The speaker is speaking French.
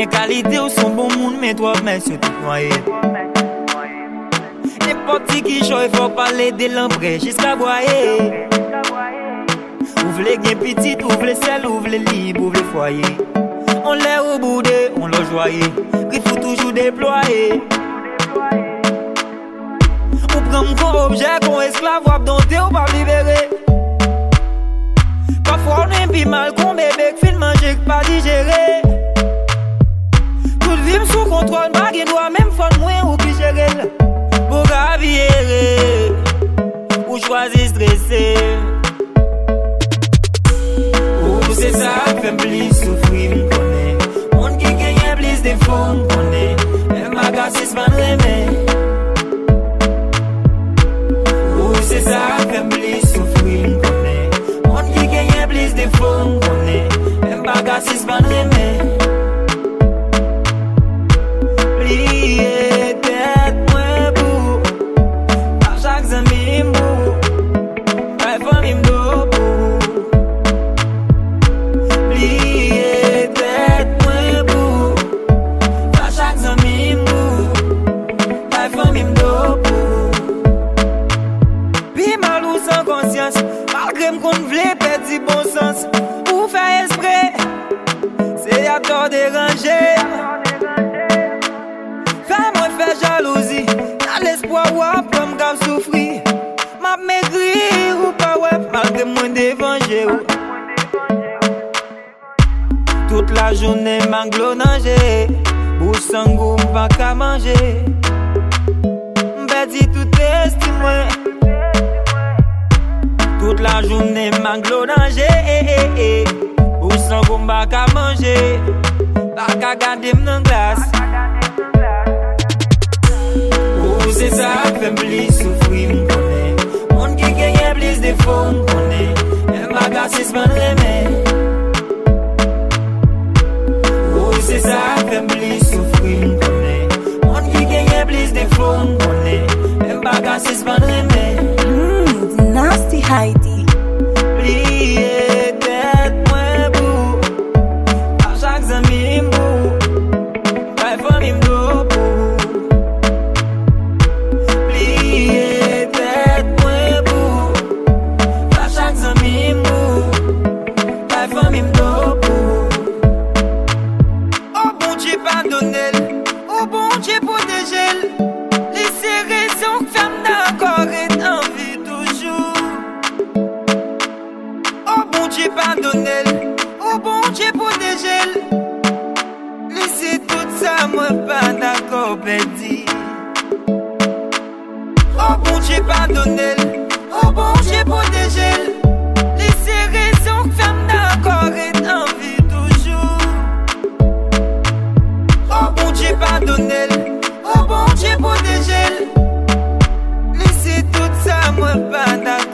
gen qualité ou son bon monde, mais toi, mais c'est tout noyé. N'importe qui chaud, il faut parler de l'embré jusqu'à boyer. Ouvre les gains petites, ouvre les selles, ouvre les libres, ouvre les foyers. On l'est au bout de, on l'a joyé. Il faut toujours déployer. On prend mon objet, qu'on esclave, ou abdompté, ou pas libéré. Parfois on est plus mal qu'on bébé, que film manger, que pas digéré. Tout vie sous contrôle, pas qu'il doit même faire moins ou plus gérer. Pour gravir, ou choisir stresser. C'est ça qui fait plus souffrir, m'connais. Monde qui gagne plus de fonds, m'connais. Un magasin, c'est pas remède. C'est ça qui fait plus souffrir, m'connais. Monde qui gagne plus de fonds, m'connais. Un magasin, c'est pas remède. Plier tête, moins beau. À chaque ami, beau. Pas famille, beau. Malgré qu'on vle perdre du bon sens, ou faire esprit, c'est à tort déranger. Fais-moi faire jalousie, dans l'espoir ou après m'gave souffrir. M'a maigri ou pas ouais, malgré moi dévanger. Toute la journée m'anglo nager, bouche sans goût m'pas qu'à manger. M'perdi tout estime. Toute la journée, manglo danger. Ou sans combat qu'à manger. Pas qu'à garder m'en glace. Ou c'est ça qui fait plus souffrir, m'connais. Monde qui gagne plus de fonds, m'connais. Un magasin, c'est pas remède. Ou c'est ça qui fait plus souffrir, m'connais. Monde qui gagne plus de fonds, m'connais. Un magasin, c'est pas remède. Nasty Heidi. Plier tête moins beau. À chaque ami beau. Pas famille beau. Plier tête moins beau. À chaque ami beau. Pas famille beau. Oh bon Dieu pardonne-le. Oh bon Dieu protège-le. Laissez raison que femme d'accord est en vie toujours. Oh bon Dieu pardonne-le, oh bon Dieu protège-le. Laissez tout ça, moi pas d'accord perdu. Oh bon Dieu pardonne-le, oh bon Dieu protège-le. Laissez raison que femme d'accord est en vie toujours. Oh bon Dieu pardonne-le, oh bon Dieu protège-le. Laissez tout ça, moi pas d'accord.